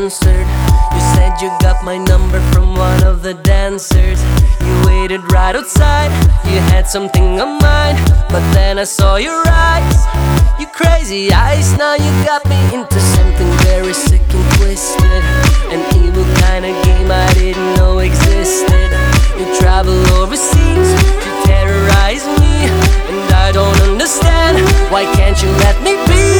answered. You said you got my number from one of the dancers. You waited right outside, you had something on mind, but then I saw your eyes, your crazy eyes. Now you got me into something very sick and twisted, an evil kind of game I didn't know existed. You travel overseas to terrorize me, and I don't understand. Why can't you let me be?